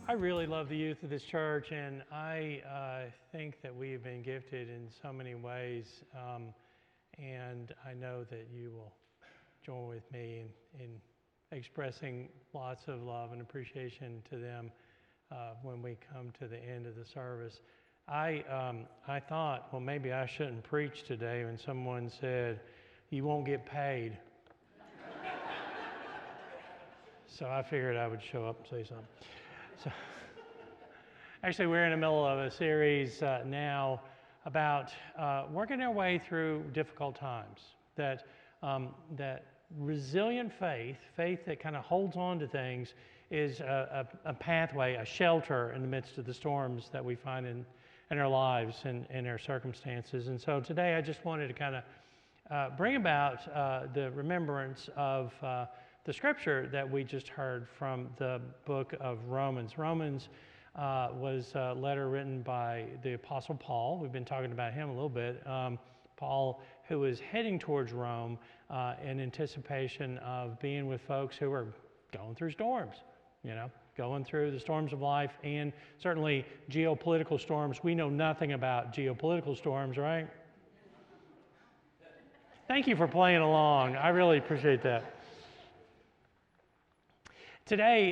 I really love the youth of this church, and I think that we have been gifted in so many ways, and I know that you will join with me in expressing lots of love and appreciation to them when we come to the end of the service. I thought, well, maybe I shouldn't preach today when someone said, "You won't get paid." So I figured I would show up and say something. So, actually, we're in the middle of a series now about working our way through difficult times. That resilient faith that kind of holds on to things, is a pathway, a shelter in the midst of the storms that we find in our lives and in our circumstances. And so today, I just wanted to kind of bring about the remembrance of the scripture that we just heard from the book of Romans. Romans was a letter written by the Apostle Paul. We've been talking about him a little bit. Paul, who is heading towards Rome in anticipation of being with folks who are going through storms, going through the storms of life and certainly geopolitical storms. We know nothing about geopolitical storms, right? Thank you for playing along. I really appreciate that. Today,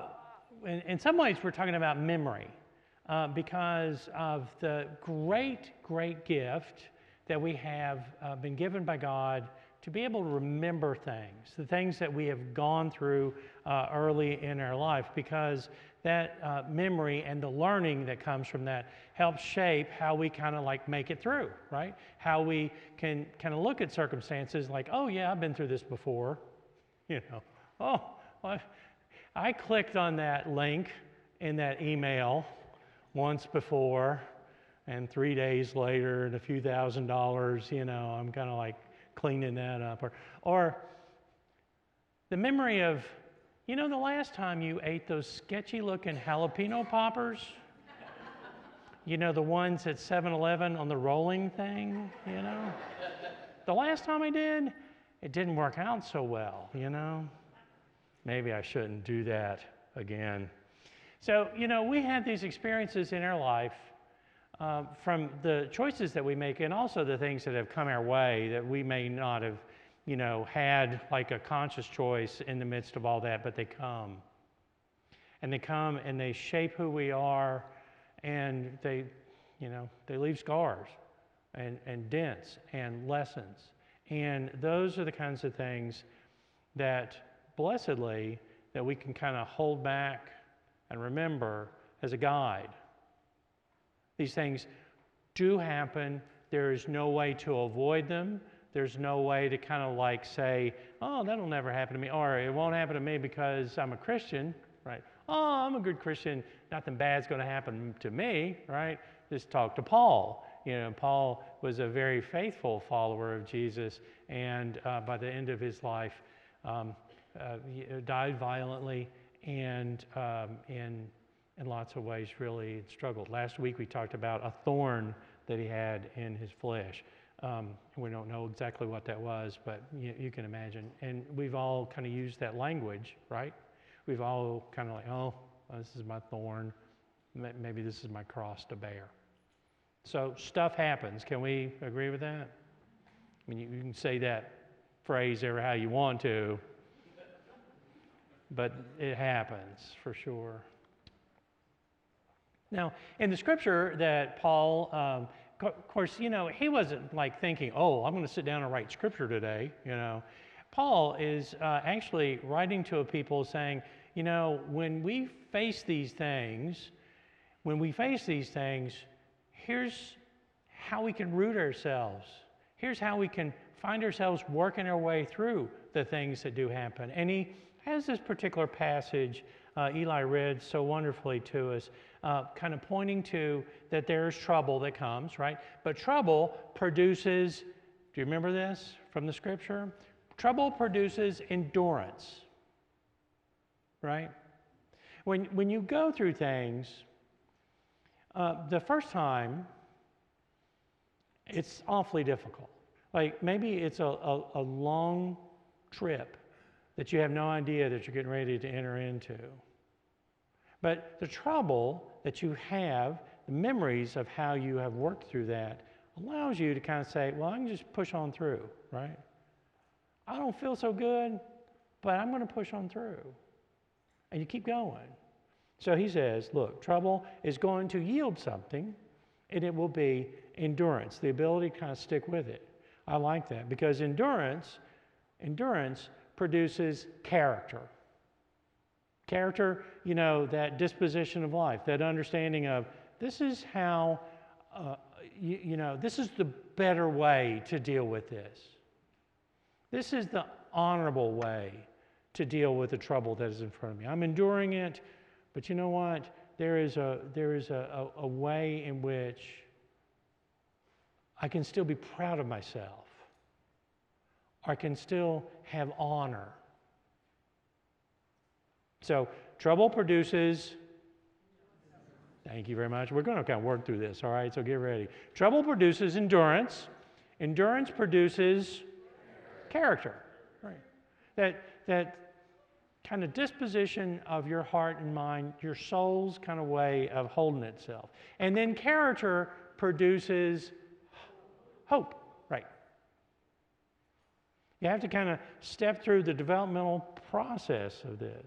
in some ways, we're talking about memory because of the great gift that we have been given by God to be able to remember things, the things that we have gone through early in our life, because that memory and the learning that comes from that helps shape how we kind of like make it through, right? How we can kind of look at circumstances like, oh yeah, I've been through this before, oh, well, I clicked on that link in that email once before, and 3 days later and a few $1,000s, I'm kind of like cleaning that up. Or the memory of, the last time you ate those sketchy looking jalapeno poppers, the ones at 7-Eleven on the rolling thing, The last time I did, it didn't work out so well, Maybe I shouldn't do that again. So, we have these experiences in our life from the choices that we make and also the things that have come our way that we may not have, had like a conscious choice in the midst of all that, but they come. And they come and they shape who we are, and they leave scars and dents and lessons. And those are the kinds of things that blessedly, that we can kind of hold back and remember as a guide. These things do happen. There is no way to avoid them. There's no way to kind of like say, oh, that'll never happen to me, or it won't happen to me because I'm a Christian, right? Oh, I'm a good Christian. Nothing bad's going to happen to me, right? Just talk to Paul. Paul was a very faithful follower of Jesus, and by the end of his life, he died violently and in lots of ways really struggled. Last week we talked about a thorn that he had in his flesh. We don't know exactly what that was, but you can imagine. And we've all kind of used that language, right? We've all kind of like, oh, this is my thorn. Maybe this is my cross to bear. So stuff happens. Can we agree with that? I mean, you can say that phrase ever how you want to, but it happens for sure. Now, in the scripture that Paul, of course, he wasn't like thinking, oh, I'm going to sit down and write scripture today, Paul is actually writing to a people saying, when we face these things, here's how we can root ourselves. Here's how we can find ourselves working our way through the things that do happen. And he has this particular passage Eli read so wonderfully to us, kind of pointing to that there's trouble that comes, right? But trouble produces, do you remember this from the scripture? Trouble produces endurance, right? When you go through things, the first time, it's awfully difficult. Like maybe it's a long trip that you have no idea that you're getting ready to enter into. But the trouble that you have, the memories of how you have worked through that, allows you to kind of say, well, I can just push on through, right? I don't feel so good, but I'm going to push on through. And you keep going. So he says, look, trouble is going to yield something, and it will be endurance, the ability to kind of stick with it. I like that because endurance produces character. Character, that disposition of life, that understanding of this is how, this is the better way to deal with this. This is the honorable way to deal with the trouble that is in front of me. I'm enduring it, but you know what? There is a way in which I can still be proud of myself. I can still have honor. So trouble produces, thank you very much. We're going to kind of work through this, all right? So get ready. Trouble produces endurance. Endurance produces character, right? That kind of disposition of your heart and mind, your soul's kind of way of holding itself. And then character produces hope, right? You have to kind of step through the developmental process of this.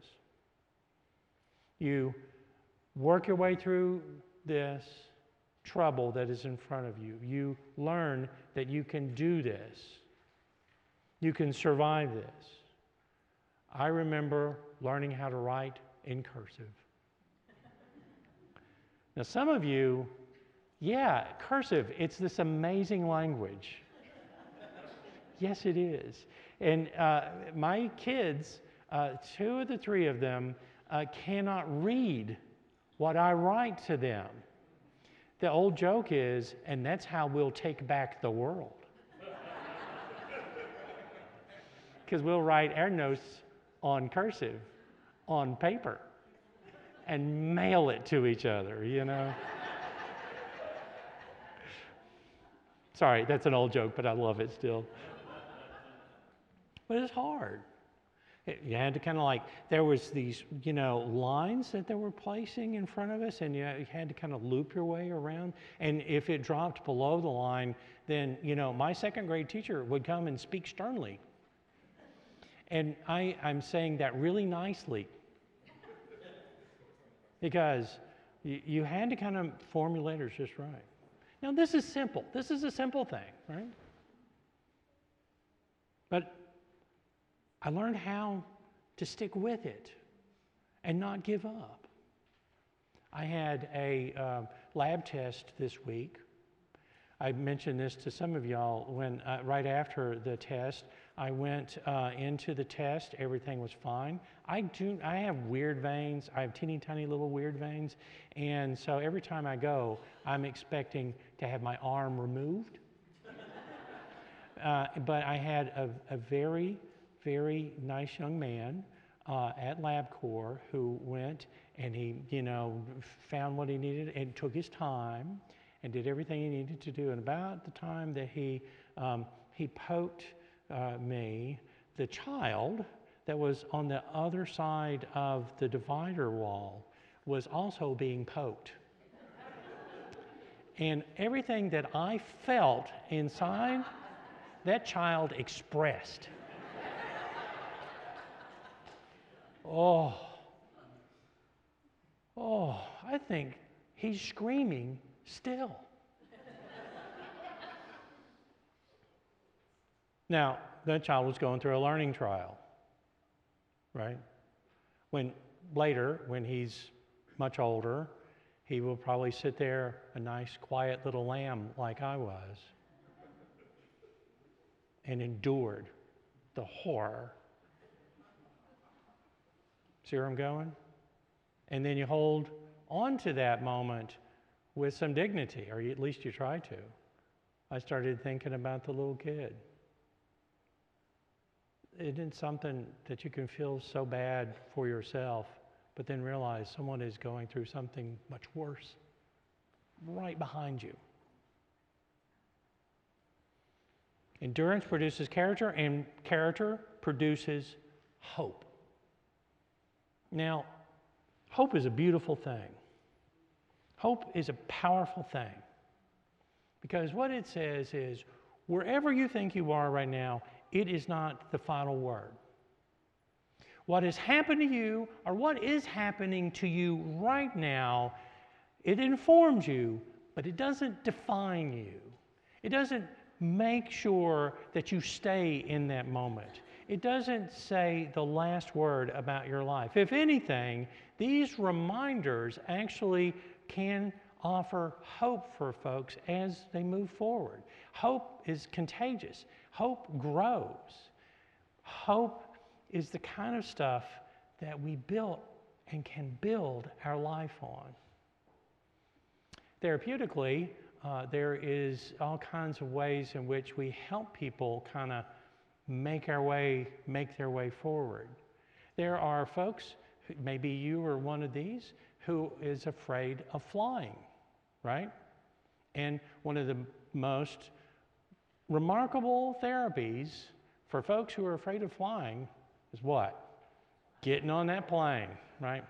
You work your way through this trouble that is in front of you. You learn that you can do this. You can survive this. I remember learning how to write in cursive. Now, some of you, cursive, it's this amazing language. Yes, it is. And my kids, 2 of the 3 of them, cannot read what I write to them. The old joke is, and that's how we'll take back the world. Because we'll write our notes on cursive, on paper, and mail it to each other, Sorry, that's an old joke, but I love it still. But it's hard. You had to kind of there was these, lines that they were placing in front of us, and you had to kind of loop your way around. And if it dropped below the line, then, my 2nd grade teacher would come and speak sternly. And I'm saying that really nicely because you had to kind of formulate it just right. Now, this is simple. This is a simple thing, right? But I learned how to stick with it and not give up. I had a lab test this week. I mentioned this to some of y'all when right after the test, I went into the test. Everything was fine. I have weird veins. I have teeny tiny little weird veins, and so every time I go, I'm expecting to have my arm removed. But I had a very, very nice young man at LabCorp who went and he, found what he needed and took his time and did everything he needed to do. And about the time that he poked me, the child that was on the other side of the divider wall was also being poked. And everything that I felt inside, that child expressed. Oh, I think he's screaming still. Now, that child was going through a learning trial, right? When he's much older, he will probably sit there, a nice, quiet little lamb like I was, and endured the horror. See where I'm going? And then you hold on to that moment with some dignity, or at least you try to. I started thinking about the little kid. Isn't something that you can feel so bad for yourself, but then realize someone is going through something much worse right behind you? Endurance produces character, and character produces hope. Now, Hope is a beautiful thing. Hope is a powerful thing. Because what it says is, wherever you think you are right now, it is not the final word. What has happened to you, or what is happening to you right now, it informs you, but it doesn't define you. It doesn't make sure that you stay in that moment. It doesn't say the last word about your life. If anything, these reminders actually can offer hope for folks as they move forward. Hope is contagious. Hope grows. Hope is the kind of stuff that we built and can build our life on. Therapeutically, there is all kinds of ways in which we help people kind of make their way forward. There are folks, maybe you are one of these, who is afraid of flying, right? And one of the most remarkable therapies for folks who are afraid of flying is what? Getting on that plane, right?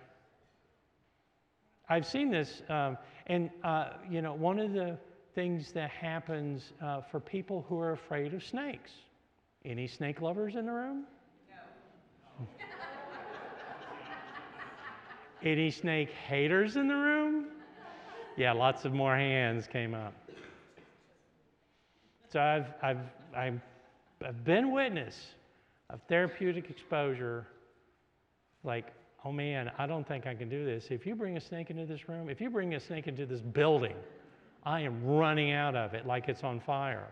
I've seen this, one of the things that happens for people who are afraid of snakes. Any snake lovers in the room? No. Any snake haters in the room? Yeah, lots of more hands came up. So I've been witness of therapeutic exposure, like, oh man, I don't think I can do this. If you bring a snake into this room, if you bring a snake into this building, I am running out of it like it's on fire.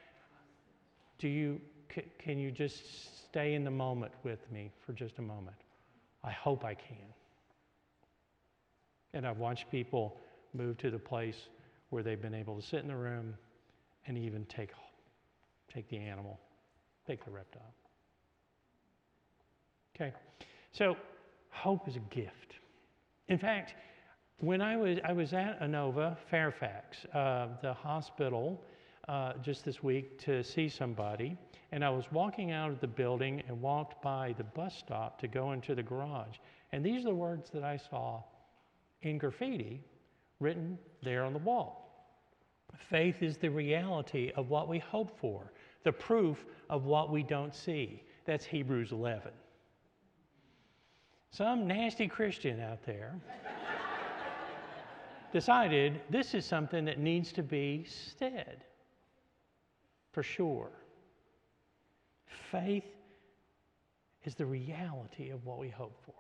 Can you just stay in the moment with me for just a moment? I hope I can. And I've watched people move to the place where they've been able to sit in the room and even take the animal, take the reptile. Okay, so hope is a gift. In fact, when I was at Inova Fairfax, the hospital, just this week to see somebody, and I was walking out of the building and walked by the bus stop to go into the garage, and these are the words that I saw in graffiti written there on the wall. Faith is the reality of what we hope for, the proof of what we don't see. That's Hebrews 11. Some nasty Christian out there decided this is something that needs to be said, for sure. Faith is the reality of what we hope for.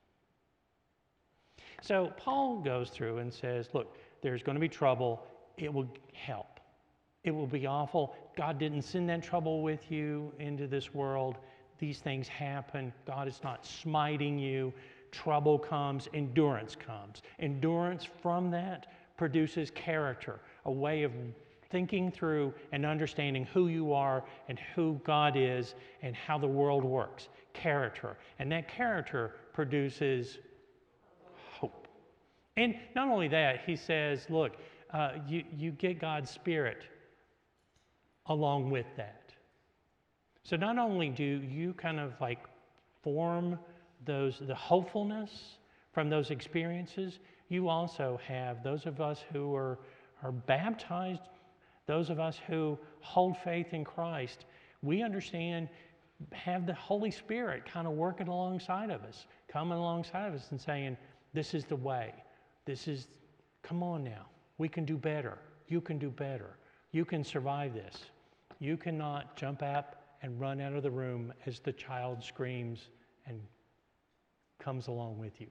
So Paul goes through and says, look, there's going to be trouble. It will help. It will be awful. God didn't send that trouble with you into this world. These things happen. God is not smiting you. Trouble comes, endurance comes. Endurance from that produces character, a way of thinking through and understanding who you are and who God is and how the world works. Character. And that character produces hope. And not only that, he says, look, you get God's Spirit along with that. So not only do you kind of like form the hopefulness from those experiences, you also have those of us who are baptized, those of us who hold faith in Christ, we understand, have the Holy Spirit kind of working alongside of us, coming alongside of us and saying, this is the way. Come on now. We can do better. You can do better. You can survive this. You cannot jump up and run out of the room as the child screams and comes along with you.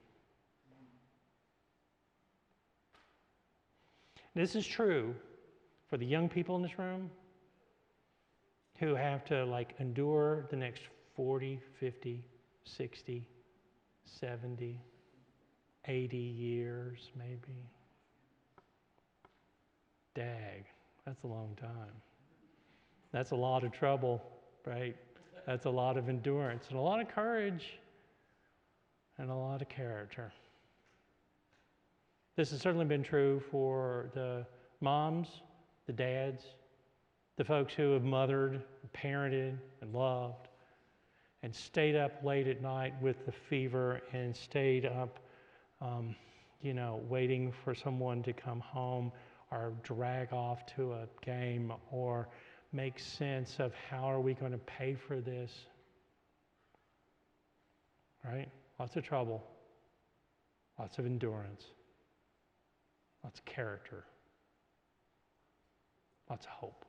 This is true for the young people in this room who have to endure the next 40, 50, 60, 70, 80 years maybe. Dag, that's a long time. That's a lot of trouble, right? That's a lot of endurance and a lot of courage and a lot of character. This has certainly been true for the moms, the dads, the folks who have mothered, parented, and loved, and stayed up late at night with the fever and stayed up waiting for someone to come home or drag off to a game or make sense of how are we going to pay for this, right? Lots of trouble, lots of endurance, lots of character, lots of hope.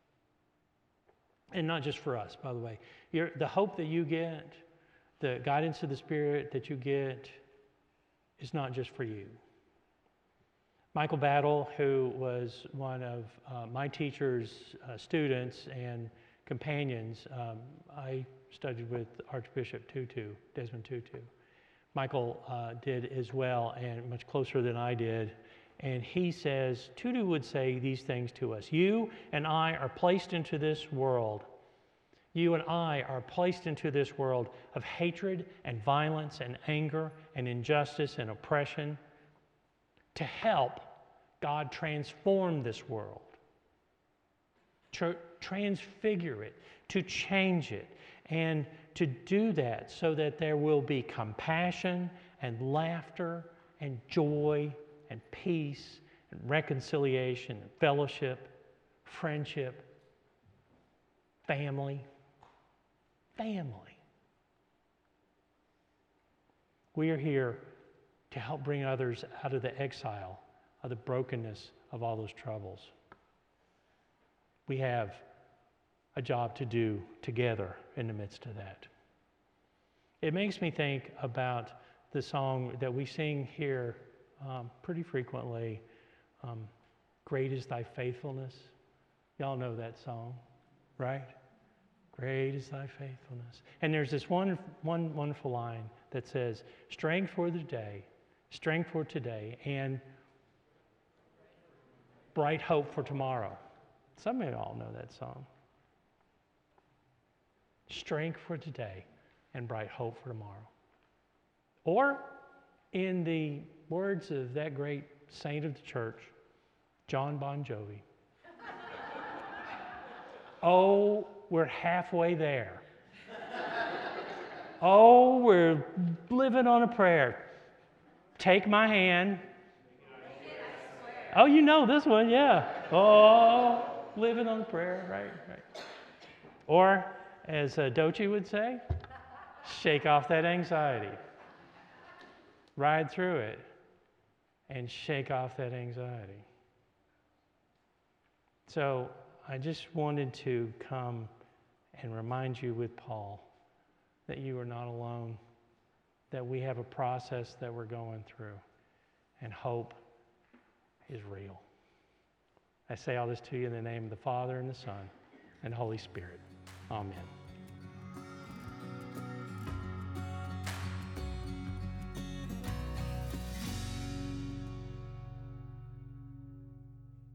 And not just for us, by the way. The hope that you get, the guidance of the Spirit that you get is not just for you. Michael Battle, who was one of my teacher's students and companions, I studied with Archbishop Tutu, Desmond Tutu. Michael did as well, and much closer than I did. And he says, Tutu would say these things to us. You and I are placed into this world. You and I are placed into this world of hatred and violence and anger and injustice and oppression to help God transform this world, to transfigure it, to change it, and to do that so that there will be compassion and laughter and joy and peace and reconciliation and fellowship, friendship, family. We are here to help bring others out of the exile, of the brokenness of all those troubles. We have a job to do together in the midst of that. It makes me think about the song that we sing here pretty frequently, Great is Thy Faithfulness. Y'all know that song, right? Great is Thy faithfulness. And there's this one wonderful line that says, strength for the day, strength for today, and bright hope for tomorrow. Some of you all know that song. Strength for today and bright hope for tomorrow. Or, in the words of that great saint of the church, John Bon Jovi, oh, we're halfway there. Oh, we're living on a prayer. Take my hand. Oh, you know this one, yeah. Oh, living on a prayer, right. Or, as Dochi would say, shake off that anxiety. Ride through it and shake off that anxiety. So I just wanted to come and remind you with Paul that you are not alone, that we have a process that we're going through, and hope is real. I say all this to you in the name of the Father and the Son and the Holy Spirit. Amen.